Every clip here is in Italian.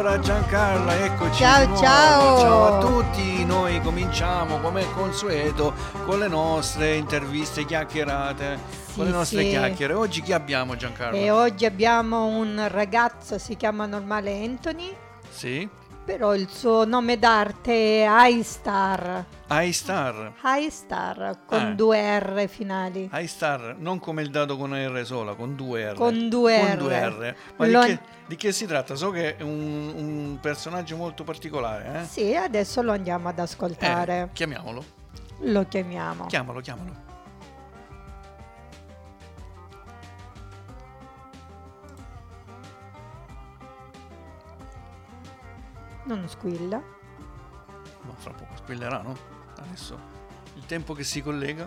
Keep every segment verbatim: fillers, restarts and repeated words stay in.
Allora Giancarla, eccoci Ciao, di nuovo. ciao. Ciao a tutti. Noi cominciamo come consueto con le nostre interviste chiacchierate, Sì, con le nostre sì. chiacchiere. Oggi chi abbiamo, Giancarla? E oggi abbiamo un ragazzo, si chiama normale Anthony, Sì? però il suo nome d'arte è iStar. iStar. iStar con Ah. due R finali. iStar, non come il dato con R sola, con due R. Con due Con R. due R. Ma Lo- di, che, di che si tratta? So che è un, un personaggio molto particolare, eh? Sì, adesso lo andiamo ad Eh, ascoltare. chiamiamolo. Lo chiamiamo. Chiamalo, chiamalo. Non squilla. Ma fra poco squillerà, no? Adesso il tempo che si collega.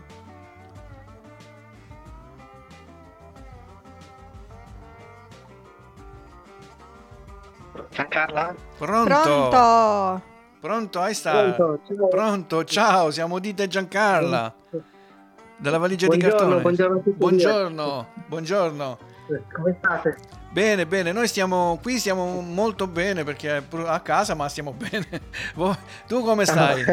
Giancarla? Pronto? Pronto? Pronto, iStar? Pronto, ciao. Pronto, ciao, siamo Dite e Giancarla della valigia di Buongiorno, cartone. buongiorno a tutti. Buongiorno, buongiorno. Come state? Bene, bene, noi stiamo qui, stiamo molto bene perché a casa, ma stiamo bene. Voi- Tu come stai?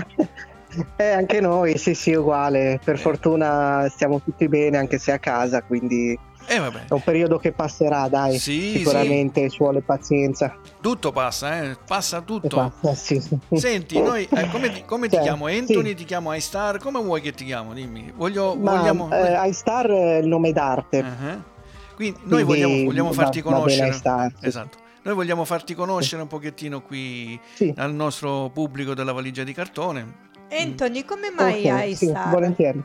Eh, anche noi, sì, sì, uguale. Per Eh. fortuna stiamo tutti bene, anche se a casa, quindi Eh vabbè, è un periodo che passerà, dai. Sì, Sicuramente ci vuole pazienza. tutto passa, eh? Passa E tutto. basta, sì, sì. Senti, noi eh, come, ti, come ti Cioè, chiamo? Anthony, sì. ti chiamo iStar? Come vuoi che ti chiamo? Dimmi. Voglio, Ma vogliamo... eh, iStar è il nome d'arte. Uh-huh. Quindi noi Quindi vogliamo, vogliamo va- farti va bene conoscere. iStar, sì. Esatto. Noi vogliamo farti conoscere un pochettino qui Sì. al nostro pubblico della valigia di cartone. Anthony, come mai Ok, sì, iStar? volentieri.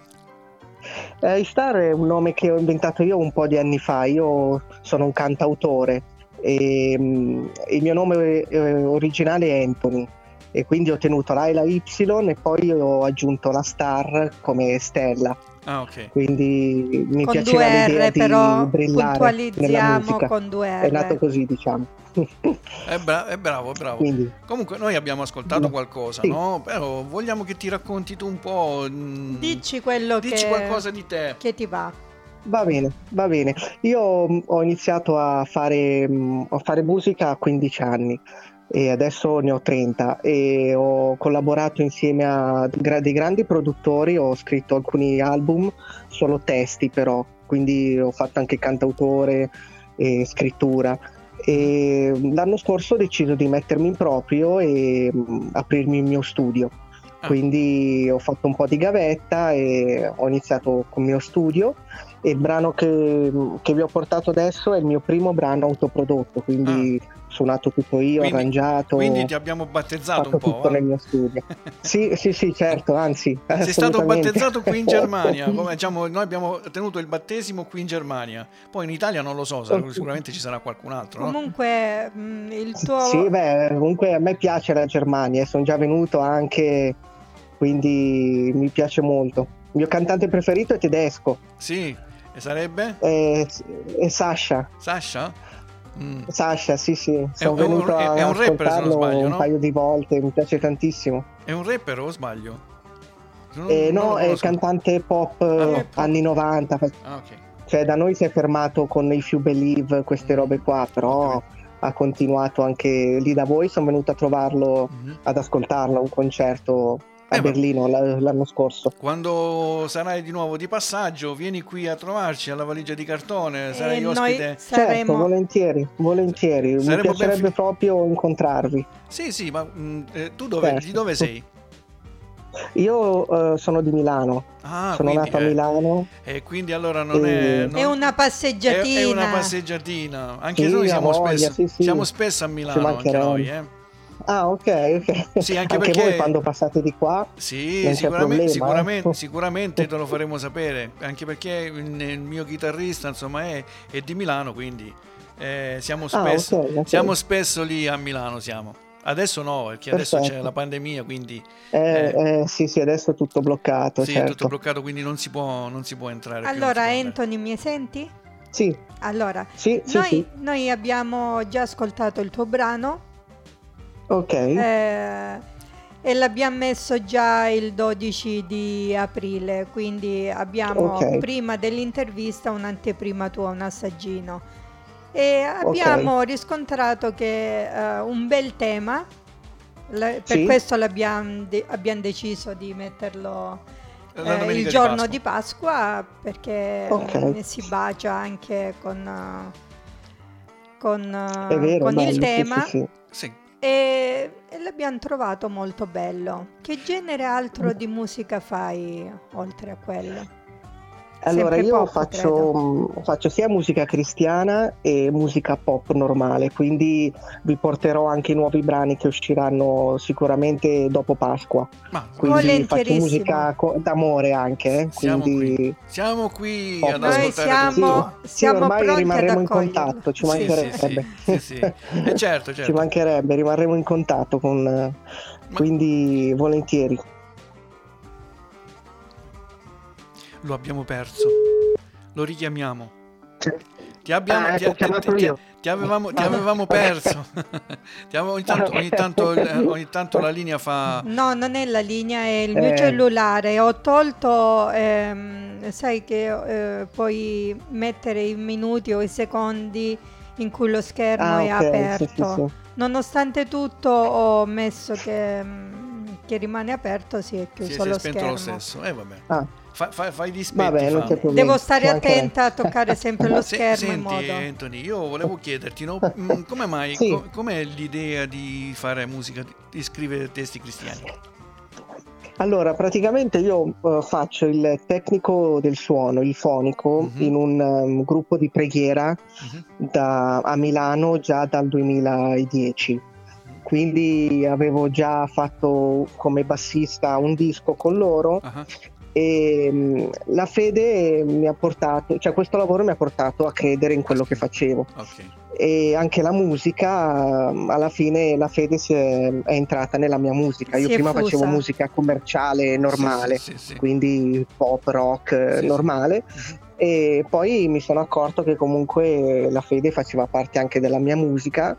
Eh, iStar è un nome che ho inventato io un po' di anni fa. Io sono un cantautore e mm, il mio nome eh, originale è Anthony e quindi ho tenuto la E e la Y e poi ho aggiunto la star come stella. Ah, ok. Quindi mi Con piaceva due l'idea R di però, brillare nella puntualizziamo musica. con due R. È nato così, diciamo. È, bra- è bravo, è bravo. Quindi, Comunque noi abbiamo ascoltato qualcosa, Sì. no? Però vogliamo che ti racconti tu un po'. mm, Dici quello dici che, qualcosa di te. che ti va. va bene, va bene. Io mh, ho iniziato a fare, mh, a fare musica a quindici anni e adesso ne ho trenta e ho collaborato insieme a gra- dei grandi produttori, ho scritto alcuni album, solo testi però, quindi ho fatto anche cantautore e scrittura. E l'anno scorso ho deciso di mettermi in proprio e mh, aprirmi il mio studio. Ah. Quindi ho fatto un po' di gavetta e ho iniziato con il mio studio e il brano che, che vi ho portato adesso è il mio primo brano autoprodotto, quindi suonato tutto io, Quindi- arrangiato, Quindi ti abbiamo battezzato fatto un po'. tutto va? nel mio studio. Sì, sì, sì, certo, anzi. Sei stato assolutamente. battezzato qui in Germania, come diciamo, noi abbiamo tenuto il battesimo qui in Germania, poi in Italia non lo so, sa- sicuramente ci sarà qualcun altro, no? Comunque mh, il tuo... Sì, beh, comunque a me piace la Germania, sono già venuto anche, quindi mi piace molto. Il mio cantante preferito è tedesco, Sì, e sarebbe? è, è Sasha. Sasha? Mm. Sasha, sì, sì, sono è un- venuto è- a è un rapper, se non ascoltarlo sbaglio, un no? paio di volte, mi piace tantissimo. È un rapper o sbaglio? Non- Eh, non no, lo è conosco. cantante pop eh, è pop. anni novanta, Ah, ok. cioè da noi si è fermato con If You Believe, queste robe qua, però Ok. ha continuato anche lì da voi, sono venuto a trovarlo, Mhm. ad ascoltarlo a un concerto a Eh, vabbè. Berlino l- l'anno scorso. Quando sarai di nuovo di passaggio, vieni qui a trovarci alla valigia di cartone, sarai e noi ospite. Certo, saremo... volentieri, volentieri, mi Saremo ben piacerebbe fi- proprio incontrarvi. Sì, sì, ma mm, eh, tu dove, Certo. di dove sei? Io eh, sono di Milano, Ah, sono quindi, nato a eh, Milano. E quindi allora non E- è... non- È una passeggiatina. È, è una passeggiatina. Anche Sì, noi a siamo, voglia, spesso, sì, sì. siamo spesso a Ci Milano, anche mancherebbe. noi. Eh. Ah, ok, ok. Sì, anche perché- voi quando passate di qua Sì, non c'è sicuramente, problema, eh. sicuramente, sicuramente te lo faremo sapere, anche perché il, il mio chitarrista insomma è, è di Milano, quindi eh, siamo, Ah, spesso, ok, ok. siamo spesso lì a Milano. Siamo. Adesso no, perché adesso c'è Perfetto. la pandemia, quindi Eh, eh, eh, sì, sì, adesso è tutto bloccato, sì, è certo. tutto bloccato, quindi non si può, non si può entrare. più, non Allora, si può andare. Anthony, mi senti? Sì, Allora, sì, sì, noi, sì. noi abbiamo già ascoltato il tuo brano Ok, eh, e l'abbiamo messo già il dodici di aprile, quindi abbiamo Ok. prima dell'intervista un'anteprima tua, un assaggino. E abbiamo riscontrato che uh, un bel tema, le, per Sì. questo l'abbiamo de- abbiamo deciso di metterlo La eh, domenica il di giorno Pasqua. di Pasqua, perché Ok. mm, si bacia anche con, uh, con, uh, È vero, con il bello, sì, tema. sì, sì. Sì. E, e l'abbiamo trovato molto bello. Che genere altro di musica fai oltre a quello? Allora, Sempre io pop, faccio, credo. mh, faccio sia musica cristiana e musica pop normale, quindi vi porterò anche i nuovi brani che usciranno sicuramente dopo Pasqua. Ma Quindi faccio Volentierissimo. musica co- d'amore anche, eh, siamo quindi qui. Siamo qui pop. ad Noi ascoltare siamo, tutto. Sì, siamo ormai pronti ad rimarremo in accoglierlo. contatto, ci Sì, sì, mancherebbe. sì, sì, sì. Eh, certo, Ci certo. mancherebbe, rimarremo in contatto con, eh, Ma quindi volentieri. lo abbiamo perso. Lo richiamiamo. Ti abbiamo, Ah, ti, ecco, ho ti- chiamato ti- io. ti avevamo, ti avevamo perso. Ti avevo- ogni, tanto, ogni, tanto, il- ogni tanto la linea fa. No, non è la linea, è il mio Eh, cellulare. Ho tolto, ehm, sai che eh, puoi mettere i minuti o i secondi in cui lo schermo ah, è ok, sì, sì, aperto. sì. Nonostante tutto, ho messo che, mm, che rimane aperto, si è Si è, chiuso si è lo spento schermo. lo stesso. Eh, vabbè. Ah, Fa, fa- fai dispetti. vabbè, non Fa. c'è problema. Devo stare Ci mancherebbe. attenta a toccare sempre lo Se- schermo in senti, modo. Anthony, io volevo chiederti, no, mm, come mai, Sì. co- com'è l'idea di fare musica, di scrivere testi cristiani? Allora, praticamente io eh, faccio il tecnico del suono, il fonico, Mhm. in un um, gruppo di preghiera Mhm. da- a Milano già dal duemiladieci. Quindi avevo già fatto come bassista un disco con loro Ah, e mh, la fede mi ha portato, cioè questo lavoro mi ha portato a credere in quello che facevo. ok. E anche la musica, um, alla fine la fede si è, è entrata nella mia musica. Io Si è prima facevo fusa. musica commerciale normale, Sì, sì, sì, sì. quindi pop, rock eh, Sì, sì. normale, Mhm. e poi mi sono accorto che comunque la fede faceva parte anche della mia musica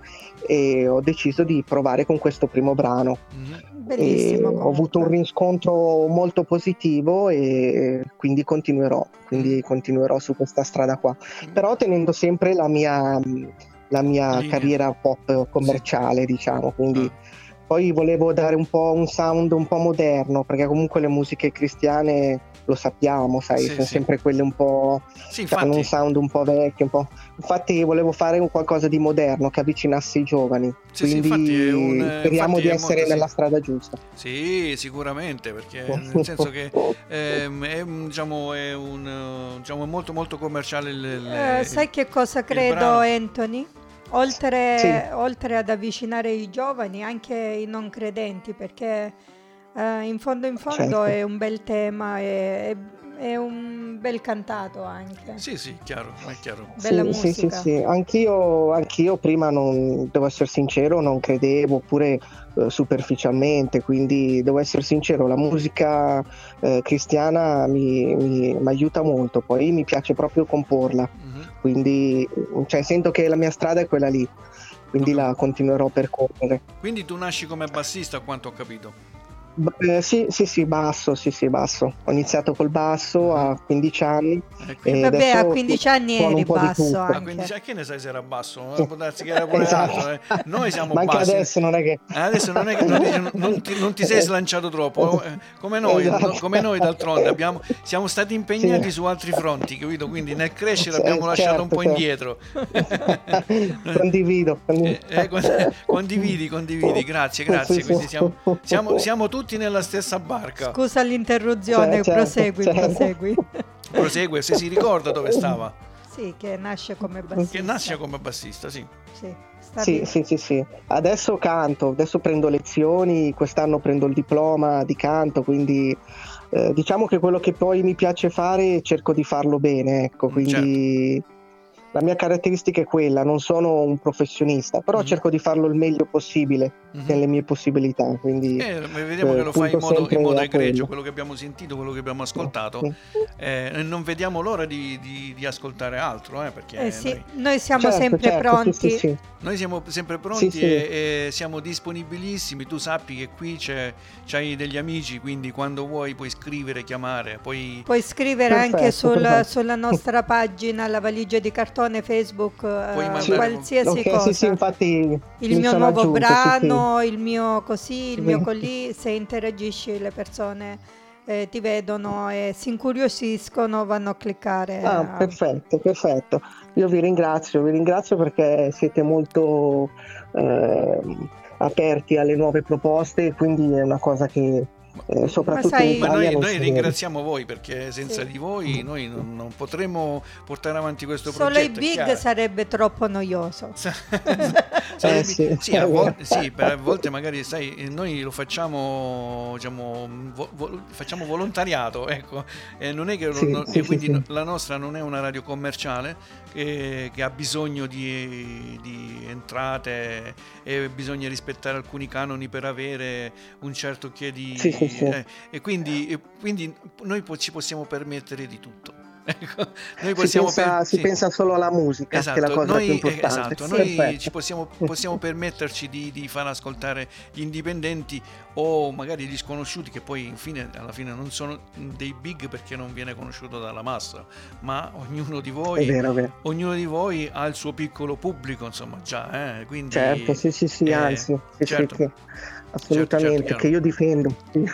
e ho deciso di provare con questo primo brano. Mhm. Bellissimo E ho avuto un comunque. riscontro molto positivo e quindi continuerò, quindi Mhm. continuerò su questa strada qua, però tenendo sempre la mia, la mia Linea. carriera pop commerciale, diciamo, quindi Ah. poi volevo dare un po' un sound un po' moderno, perché comunque le musiche cristiane lo sappiamo, sai, Sì, sono sì. sempre quelle un po', Sì, hanno un infatti, sound un po' vecchio, un po'. Infatti volevo fare un qualcosa di moderno che avvicinasse i giovani, sì, sì, quindi infatti è un, eh, speriamo infatti di è essere molto, sì. nella strada giusta. Sì, sicuramente, perché nel senso che ehm, è, un- diciamo, è un eh, diciamo, è molto molto commerciale il, il- Eh, sai che cosa il credo, brano. Anthony? Oltre, Sì. oltre ad avvicinare i giovani, anche i non credenti, perché eh, in fondo in fondo Certo. è un bel tema, è, è- è un bel cantato anche. Sì, sì, chiaro, è chiaro. Bella Sì, sì, sì, musica. sì. Anch'io, anch'io prima non, devo essere sincero, non credevo, oppure eh, superficialmente, quindi devo essere sincero, la musica eh, cristiana mi, mi- mi aiuta molto, poi mi piace proprio comporla, Mhm. quindi cioè, sento che la mia strada è quella lì, quindi Ok. la continuerò a percorrere. Quindi tu nasci come bassista, a quanto ho capito. B- eh, sì, sì, sì, basso, sì, sì, basso. Ho iniziato col basso a quindici anni E e quindi, Vabbè, a adesso quindici anni suono eri un po' di basso tutto. a anche. quindici anni, che ne sai se era basso? Può darsi che era pure Esatto. alto. eh. Noi siamo Ma anche bassi. adesso non è che Adesso non è che non, dici- non ti, non ti sei slanciato troppo, eh, come noi, Esatto. no- come noi d'altronde abbiamo, siamo stati impegnati Sì. su altri fronti, capito? Quindi nel crescere Sì, abbiamo lasciato certo, un po' certo. indietro. Condivido, condivido. Eh, eh, con- condividi, condividi, grazie, grazie. Sì, sì, Quindi sì. siamo, siamo, siamo tutti nella stessa barca. Scusa l'interruzione, Certo, prosegui, certo. prosegui. Prosegue, se si ricorda dove stava, Sì, che nasce come bassista. che nasce come bassista, sì. Sì, sta Sì, bene. sì, sì, sì. Adesso canto, adesso prendo lezioni, quest'anno prendo il diploma di canto, quindi eh, diciamo che quello che poi mi piace fare cerco di farlo bene, ecco, Mm, quindi la mia caratteristica è quella, non sono un professionista, però Mhm. cerco di farlo il meglio possibile Mhm. nelle mie possibilità, quindi Eh, vediamo eh, che lo fai in punto modo, in sempre modo a egregio, quello. quello che abbiamo sentito, quello che abbiamo ascoltato. Mm. Eh, e non vediamo l'ora di, di- di ascoltare altro, eh, perché Eh sì, noi, noi siamo Certo, sempre certo, pronti. sì, sì, sì. noi siamo sempre pronti Sì, sì. E, e siamo disponibilissimi. Tu sappi che qui c'è, c'hai degli amici, quindi quando vuoi puoi scrivere, chiamare, poi Puoi scrivere anche Perfetto, sul- perfetto. sulla nostra pagina La valigia di cartone cartone, Facebook, eh, Sì. qualsiasi okay, cosa. Sì, sì, infatti il mio nuovo aggiunto, brano, sì, il mio così, il sì. mio colì, se interagisci le persone eh, ti vedono e si incuriosiscono, vanno a cliccare. Ah, a- perfetto, perfetto. Io vi ringrazio, vi ringrazio perché siete molto ehm, aperti alle nuove proposte e quindi è una cosa che eh, soprattutto in sai- Ma Italia noi, non noi si vede. ringraziamo voi, perché senza Sì. di voi noi non, non potremmo portare avanti questo Solo i progetto, è big chiaro. sarebbe troppo noioso. Sarebbe- Eh, sì, sì, a è vol- vero. sì, per a volte magari sai, noi lo facciamo, diciamo, vo- vo- facciamo volontariato, ecco, e non è che Sì, non- sì, e sì, quindi sì. no- la nostra non è una radio commerciale che, che ha bisogno di, di entrate e bisogna rispettare alcuni canoni per avere un certo che di Sì, sì, sì. eh, e quindi, e quindi noi po- ci possiamo permettere di tutto. Ecco, noi Si possiamo per- pensa, si sì. pensa solo alla musica, che è la Esatto, cosa più noi, eh, importante. esatto, noi Perfetto. ci possiamo, possiamo permetterci di, di far ascoltare gli indipendenti o magari gli sconosciuti, che poi infine, alla fine non sono dei big perché non viene conosciuto dalla massa, ma ognuno di È voi, vero, è vero. ognuno di voi ha il suo piccolo pubblico, insomma, già, eh, quindi Certo, sì, sì, sì, eh, anzi, sì, certo, sì, sì, certo, assolutamente, certo, che io difendo.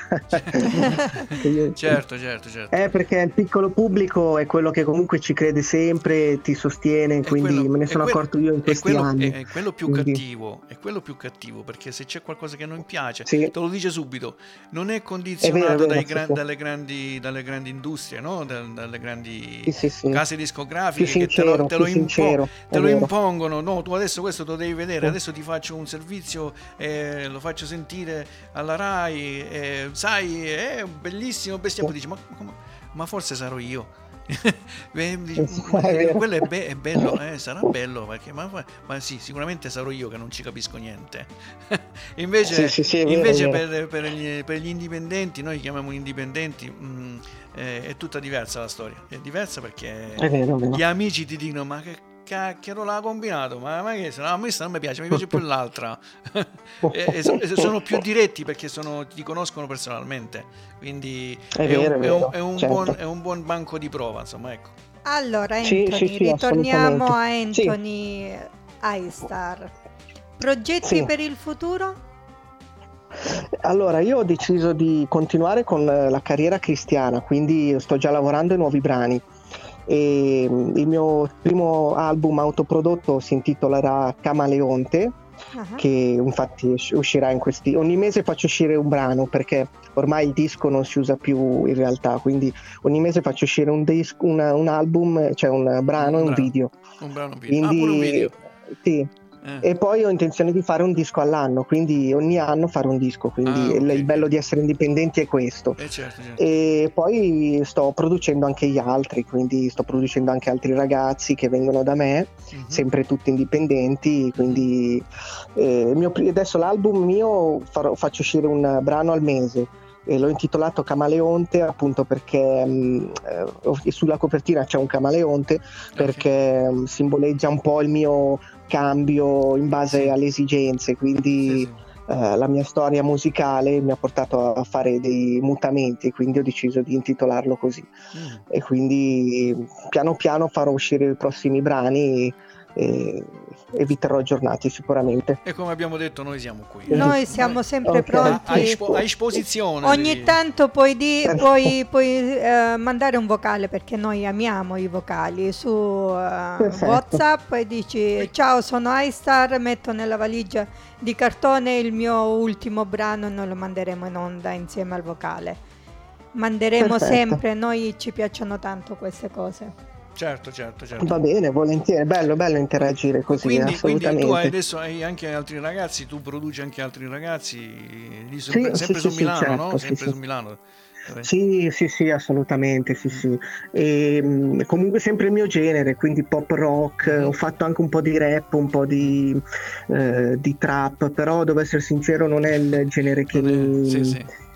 Che io- certo, certo, certo. Eh, perché il piccolo pubblico è quello che comunque ci crede sempre, ti sostiene, È quindi quello, me ne è sono quello- accorto io in è questi quello- anni. è- è quello più Quindi, cattivo, è quello più cattivo, perché se c'è qualcosa che non piace, sì, te lo dice subito, non è è vero, è condizionato dai vero, sì, gran- sì, dalle, grandi, dalle grandi industrie, no? Dal- dalle grandi sì, sì, sì. case Più discografiche che te lo, sincero, te lo più impo- sincero, te è lo vero. impongono, no, tu adesso questo lo devi vedere, Sì, adesso ti faccio un servizio, eh, lo faccio sentire alla Rai, eh, sai, è bellissimo, bestia, sì, poi dici, ma, come- ma forse sarò io. Beh, dici, sì, sì, ma è che- vero. quello è, be- è bello, eh, sarà bello, perché, ma, ma sì, sicuramente sarò io che non ci capisco niente. Sì, Invece, sì, sì, è vero, è invece vero. per, per gli, per gli indipendenti, noi chiamiamo indipendenti, mh, eh, è tutta diversa la storia. È diversa perché È vero, è gli vero. amici ti dicono: ma che cacchio l'ha combinato? Ma, ma che se no, a me questa non mi piace, mi piace più l'altra. e, e so- e sono più diretti perché sono- ti conoscono personalmente. Quindi È è un, vero, è è un- vero, è un buon, certo. è un buon banco di prova, insomma, ecco. Allora, Sì, sì, Anthony, sì, ritorniamo assolutamente. a Sì, Anthony iStar. Progetti sì. per il futuro? Allora, io ho deciso di continuare con eh, la carriera cristiana, quindi sto già lavorando ai nuovi brani. E mm, il mio primo album autoprodotto si intitolerà Camaleonte, Ah, che infatti us- uscirà in questi... Ogni mese faccio uscire un brano perché ormai il disco non si usa più in realtà, quindi ogni mese faccio uscire un, dis- una- un album, cioè un brano e Un un brano, video. un brano, un video. Ah, pure un Quindi video. sì. Eh. E poi ho intenzione di fare un disco all'anno, quindi ogni anno fare un disco, quindi Ah, il, ok, il bello ok. di essere indipendenti è questo. Eh, certo, certo. E poi sto producendo anche gli altri, quindi sto producendo anche altri ragazzi che vengono da me, Mhm, sempre tutti indipendenti, mhm. quindi eh, il mio pri- adesso l'album mio farò- faccio uscire un brano al mese e l'ho intitolato Camaleonte appunto perché mh, eh, sulla copertina c'è un camaleonte Ok, perché mh, simboleggia un po' il mio cambio in base sì, alle esigenze, sì, quindi sì. eh, la mia storia musicale mi ha portato a fare dei mutamenti, quindi ho deciso di intitolarlo così. Mm. E quindi piano piano farò uscire i prossimi brani e, e vi terrò aggiornati sicuramente. E come abbiamo detto, noi siamo qui, eh. Noi Noi siamo sempre Ok. a, a, pronti. espo- a esposizione. Ogni devi- tanto puoi, di- puoi, puoi, eh, mandare un vocale perché noi amiamo i vocali su eh, Perfetto. WhatsApp e dici ciao, sono iStar, metto nella valigia di cartone il mio ultimo brano e noi lo manderemo in onda insieme al vocale. Manderemo Perfetto. sempre, noi ci piacciono tanto queste cose. Certo, certo, certo. Va bene, volentieri, bello, bello interagire così, Quindi, quindi tu hai assolutamente. adesso hai anche altri ragazzi, tu produci anche altri ragazzi, lì Sì, sempre, sì, sempre sì, su sì, Milano, no? certo, sì, Sempre sì. su Milano. Dove- Sì, sì, sì, assolutamente, sì, Mm. sì. E, mh, comunque sempre il mio genere, quindi pop rock, Mhm. ho fatto anche un po' di rap, un po' di, eh, di trap, però devo essere sincero non è il genere che Non è- mi, sì, sì.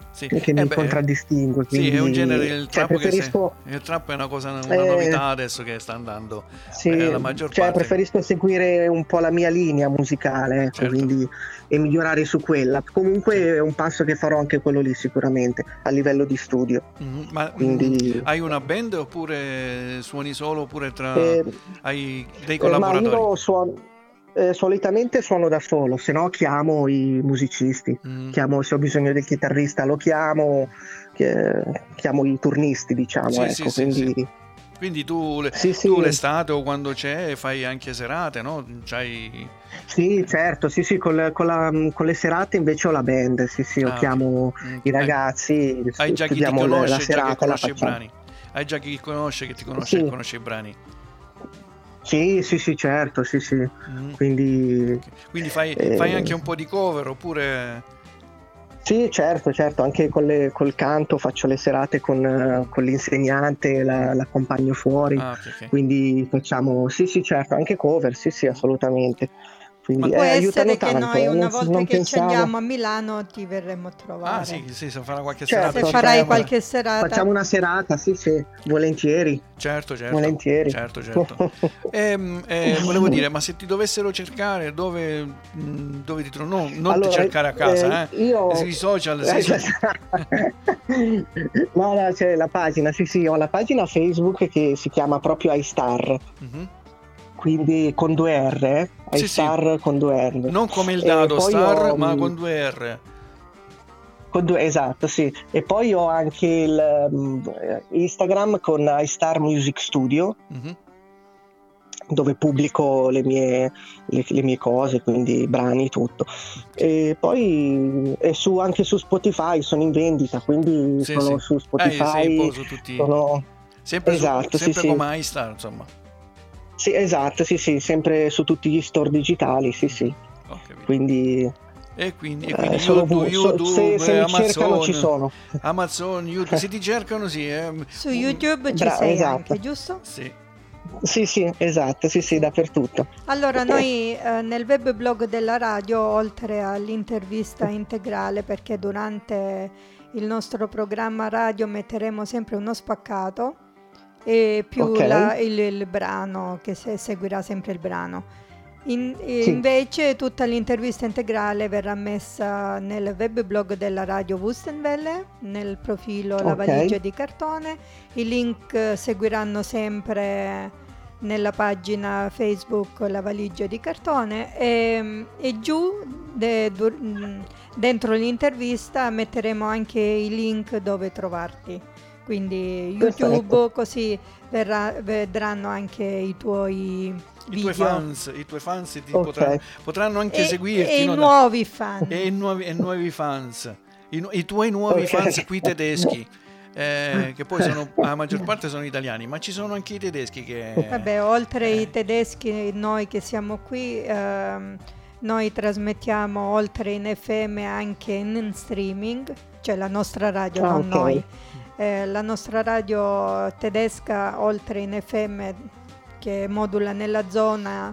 sì. che Eh mi beh, contraddistingue. sì, è un quindi, genere il cioè, trap, che se- preferisco, il trap è una cosa, una eh, novità adesso che sta andando, eh, sì, la maggior cioè, parte. preferisco seguire un po' la mia linea musicale, ecco, Certo. quindi, e migliorare su quella. Comunque Sì. è un passo che farò anche quello lì sicuramente, a livello di studio. Mhm. Ma mm, Quindi, hai una band oppure suoni solo, oppure tra eh, hai dei eh, ma collaboratori? io suono, eh, solitamente suono da solo, se no chiamo i musicisti. Mhm. Chiamo, se ho bisogno del chitarrista lo chiamo, che- chiamo i turnisti, diciamo, Sì, sì, ecco, sì, sì. quindi Quindi tu, le- sì, tu sì, l'estate o quando c'è fai anche serate, no? C'hai... sì, certo, sì, sì, con, le- con la- con le serate invece ho la band, sì, sì, io Ah, ok. chiamo Mm. i Hai, ragazzi, hai già chi ti chiudiamo le- la conosce, già che serata e la conosce i facciamo. brani. Hai già chi conosce, che ti conosce, che Sì, conosce i brani. sì, sì, sì, certo, sì, sì, Mm. quindi Ok. Quindi fai, fai eh, anche un po' di cover oppure... sì, certo, certo, anche con le- col canto faccio le serate con, eh, con l'insegnante, la- l'accompagno fuori, Ah, ok, ok. quindi facciamo, sì, sì, certo, anche cover, sì, sì, assolutamente. Ma... Quindi Può eh, aiutano essere che tanto, noi eh, una non, volta non che ci pensavo. andiamo a Milano ti verremo a Ah, trovare. sì, sì, se farà qualche serata Se Certo, ci farai facciamo certo, una... qualche serata. facciamo una serata, sì, sì, volentieri, Certo, certo, volentieri. certo, certo. Ehm, eh, volevo dire, ma se ti dovessero cercare, dove, mh, dove ti trovo? No, non ti Allora, cercare a eh, casa, eh? io... Sui social, sì, eh, sì. No, no, c'è la pagina, sì, sì, ho la pagina Facebook che si chiama proprio iStar, Mhm. quindi con due R, eh, Sì, sì, iStar con due R. non come il E dado poi Star, ho... ma mh, con due R. con due, esatto, sì. E poi ho anche il mh, Instagram con iStar Music Studio, Mhm. dove pubblico le mie, le, le mie cose, quindi brani, tutto. Sì, E poi e su, anche su Spotify sono in vendita, quindi sì, sono sì. su Eh, sei un Spotify, po' su tutti, sono... sempre, su, Esatto, sì, sempre sì. come iStar, insomma. Sì, esatto, sì, sì, sempre su tutti gli store digitali, sì, Mhm. sì. Ho capito. Quindi, E quindi, e eh, quindi sono YouTube, ovunque. So- se, YouTube, se eh, mi cercano ci Amazon, sono. Amazon, YouTube, se ti cercano, sì, eh. Su Mm, YouTube ci Bravo, sei esatto. anche, giusto? sì. Sì, sì, esatto, sì, sì, Sì. dappertutto. Allora, noi eh, nel web blog della radio, oltre all'intervista integrale, perché durante il nostro programma radio metteremo sempre uno spaccato e più Ok, la- il, il brano, che se- seguirà sempre il brano. In- e sì, invece tutta l'intervista integrale verrà messa nel web blog della radio Wustenwelle, nel profilo La ok, valigia di cartone. I link eh, seguiranno sempre nella pagina Facebook La valigia di cartone e, e giù de- dur- mh, dentro l'intervista metteremo anche i link dove trovarti. Quindi perfetto. YouTube, così verrà- vedranno anche i tuoi I tuoi video fans, i tuoi fans ti Ok, potranno, potranno anche e, seguirti, e i no? Da- nuovi E i fan. nuovi, e nuovi fans, i, nu- i tuoi nuovi ok. fans qui tedeschi, eh, che poi sono, la maggior parte sono italiani, ma ci sono anche i tedeschi che... Vabbè, oltre eh, i tedeschi, noi che siamo qui, ehm, noi trasmettiamo oltre in F M anche in streaming, cioè la nostra radio, Ah, non ok, noi. Eh, la nostra radio tedesca, oltre in F M che modula nella zona,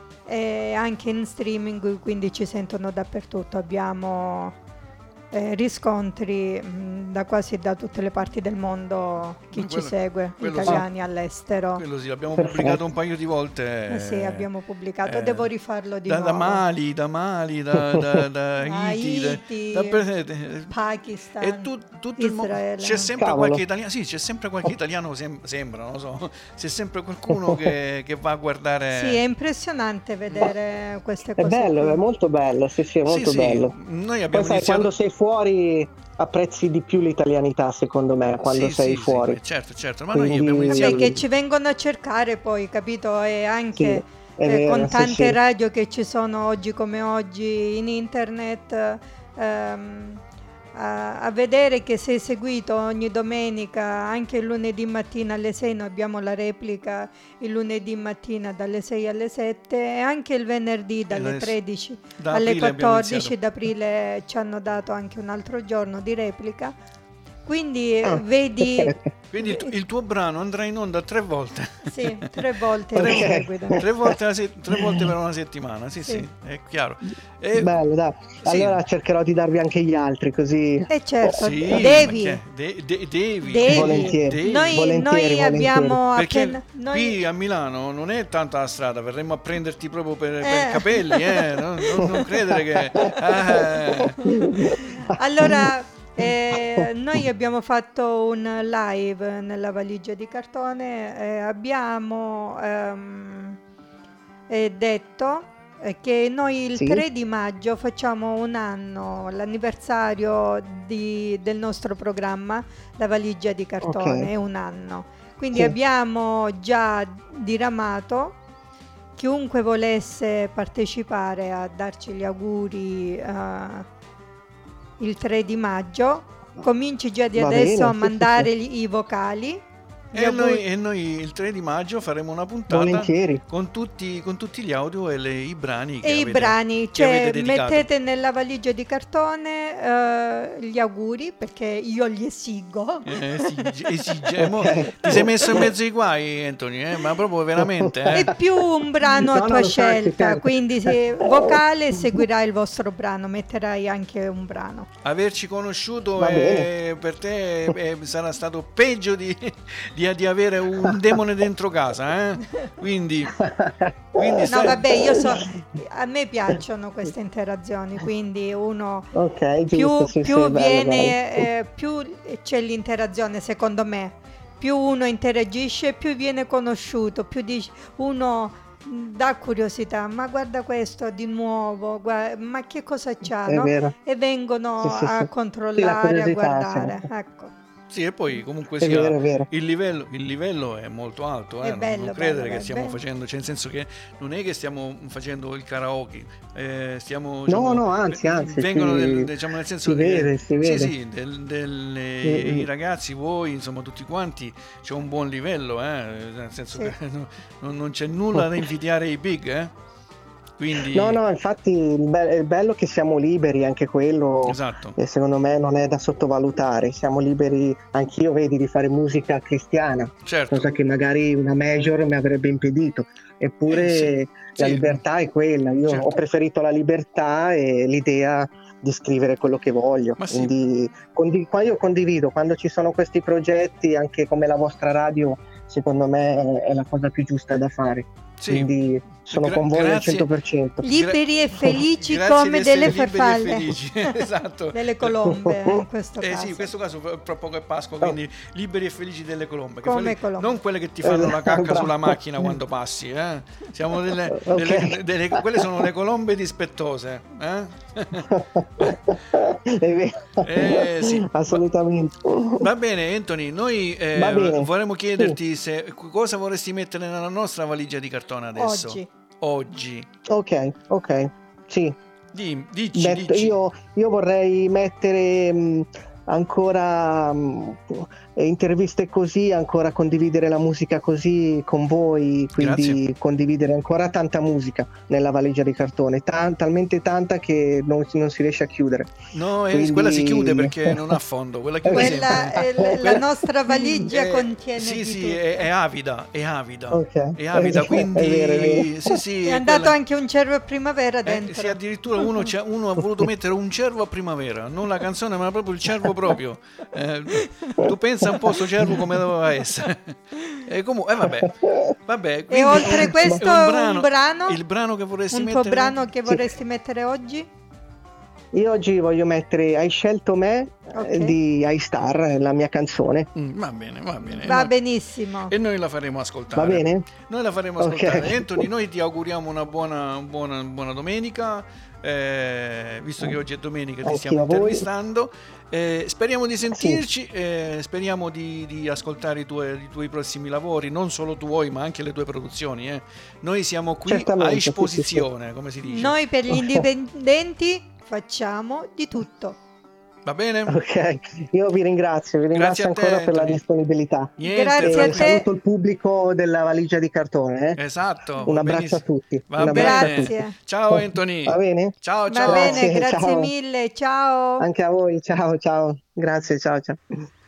e anche in streaming, quindi ci sentono dappertutto. Abbiamo eh, riscontri mh, da quasi da tutte le parti del mondo, chi ma ci quello, segue, quello sì, italiani all'estero. quello sì, l'abbiamo pubblicato un perfetto. paio di volte. Eh sì, abbiamo pubblicato, eh, devo rifarlo di da, da nuovo. Mali, da Mali, da, da, da Haiti, da, Haiti, da- e Pakistan, tu- tutto il mondo. Israele. C'è sempre qualche Cavolo, italiano, sì, c'è sempre qualche italiano, sem- sembra, non lo so, c'è sempre qualcuno che, che va a Sì, è guardare. impressionante vedere queste è cose bello, è qui. molto bello, sì, sì, è Sì, molto sì, bello. noi Poi abbiamo sai, quando iniziato. sei fuori apprezzi di più l'italianità, secondo me, quando Sì, sei sì, sì, fuori. certo, certo, ma noi abbiamo Vabbè, iniziato. che Quindi, ci vengono a cercare poi, capito? E sì, anche è eh, con vero, sì, tante sì. radio che ci sono oggi come oggi in internet, ehm, a, a vedere che sei seguito ogni domenica, anche il lunedì mattina alle sei, noi abbiamo la replica il lunedì mattina dalle sei alle sette e anche il venerdì dalle Adesso- tredici Da alle aprile abbiamo quattordici iniziato. d'aprile ci hanno dato anche un altro giorno di replica. Quindi Ah, vedi... ok. Quindi il, tu- il tuo brano andrà in onda tre volte. Sì, tre volte in Tre, Ok. seguito. tre volte, la se- tre volte per una settimana, sì, sì, Sì. è chiaro. E, Bello, dai. sì, Allora cercherò di darvi anche gli altri, così E certo, sì, ma devi, che- de- de- devi, devi. volentieri, devi. Noi, volentieri, noi abbiamo Perché appena... Noi... qui a Milano non è tanta la strada, verremo a prenderti proprio per, per Eh. i capelli, eh? non, non- non credere che... eh. Allora, eh, noi abbiamo fatto un live nella valigia di cartone e abbiamo ehm, eh, detto eh, che noi il Sì. tre di maggio facciamo un anno, l'anniversario di- del nostro programma, la valigia di cartone, Ok. è un anno. Quindi Sì. abbiamo già diramato. Chiunque volesse partecipare a darci gli auguri eh, il tre di maggio, cominci già di Va adesso bene, a sì, mandare sì, i, i vocali. Gli E auguri- noi, e noi il tre di maggio faremo una puntata volentieri. con tutti, con tutti gli audio e le- i brani che E i avete, brani, che avete cioè dedicato. mettete nella valigia di cartone eh, gli auguri perché io li esigo. Eh, esige, esige. Mo Ok. ti sei messo in mezzo ai guai, Anthony, eh? Ma proprio veramente, eh? E più un brano No, a no, tua lo faccio, scelta, certo. quindi se vocale seguirai il vostro brano, metterai anche un brano. Averci conosciuto Va è- per te è- sarà stato peggio di, di- di avere un demone dentro casa, eh? Quindi, quindi No, stai- vabbè, io so, a me piacciono queste interazioni, quindi uno Ok, più, giusto, sì, più sì, bello, viene, bello. eh, più c'è l'interazione, secondo me, più uno interagisce, più viene conosciuto, più dice, uno mh, dà curiosità, ma guarda questo di nuovo, gua- ma che cosa c'ha, È no? vero. E vengono Sì, sì, a sì. Sì, la controllare, a curiosità, guardare, certo. ecco. sì, e poi comunque È sia vero, è vero. il livello, il livello è molto alto, eh? È non, bello, non credere bello, che stiamo bello. facendo, cioè nel senso che non è che stiamo facendo il karaoke, eh, stiamo No, diciamo, no, anzi, anzi, vengono si- del- diciamo nel senso si che vede, si sì, vede. sì, del- delle- Mm, mm. i ragazzi, voi, insomma tutti quanti c'è un buon livello, eh? Nel senso Sì. che non, non c'è nulla da invidiare ai big, eh? Quindi No, no, infatti il, be- il bello è che siamo liberi, anche quello, esatto. e secondo me non è da sottovalutare. Siamo liberi, anch'io vedi, di fare musica cristiana, Certo. cosa che magari una major mi avrebbe impedito. Eppure Eh, sì, la sì. libertà è quella. Io Certo. ho preferito la libertà e l'idea di scrivere quello che voglio. Ma sì. Quindi condi- qua io condivido, quando ci sono questi progetti, anche come la vostra radio, secondo me è la cosa più giusta da fare. Sì. Quindi sono Gra- con voi al grazie. cento per cento. Liberi e felici Grazie come di essere delle liberi e farfalle, felici. Esatto. delle colombe in questo Eh caso. sì, in questo caso fra poco è Pasqua, quindi liberi e felici delle colombe, che Come quelle- colombe. non quelle che ti fanno la cacca Bravo. sulla macchina quando passi, eh? Siamo delle, Ok. delle- delle- quelle sono le colombe dispettose, eh? È vero. Eh, sì. Assolutamente. Va bene Anthony, noi eh, Va bene. vorremmo chiederti se, cosa vorresti mettere nella nostra valigia di cartone adesso? Oggi. Oggi. Ok, ok. Sì. Di- dici, Metto- dici. io, io vorrei mettere mh, ancora mh, interviste così, ancora condividere la musica così con voi, quindi Grazie. condividere ancora tanta musica nella valigia di cartone, tan- talmente tanta che non, non si riesce a chiudere. No, eh, Quindi- quella si chiude perché non ha fondo, quella chiude Quella sempre. è l- la nostra valigia Eh, contiene sì, di sì, tutto. è, è avida, è avida, Ok. è avida, È quindi vero, è vero. sì, sì, È andato quella- anche un cervo a primavera eh, dentro. sì, addirittura uno, c'è- uno ha voluto mettere un cervo a primavera, non la canzone, ma proprio il cervo proprio. Eh, tu pensa un po' sto cervo come doveva essere. E comunque, eh, vabbè, vabbè. E quindi oltre è questo un un brano, il brano che vorresti un mettere. tuo brano che Sì. vorresti mettere oggi? Io oggi voglio mettere Hai scelto me Ok. eh, di iStar, la mia canzone. Mm, va bene, va bene. Va Noi- benissimo. E noi la faremo ascoltare. Va bene? Noi la faremo Ok. ascoltare. Anthony, noi ti auguriamo una buona, buona, buona domenica. eh, visto che oggi è domenica, ti Anch'io stiamo a voi. intervistando. Eh, speriamo di sentirci. eh, speriamo di, di ascoltare i tuoi, i tuoi prossimi lavori, non solo tuoi, ma anche le tue produzioni. eh. Noi siamo qui Certamente, a sì, sì, esposizione, come si dice. Noi per gli indipendenti facciamo di tutto. Va bene? Ok, io vi ringrazio, vi ringrazio Grazie a te, ancora per la Anthony. disponibilità. Niente, Grazie E a te. saluto il pubblico della valigia di cartone. eh. Esatto. Un va abbraccio a benissimo. tutti. Va Un abbraccio bene. a tutti. Grazie. Ciao Anthony. Va bene? Ciao, Va ciao. bene, Grazie, grazie ciao. mille, ciao. Anche a voi, ciao, ciao. Grazie, ciao, ciao.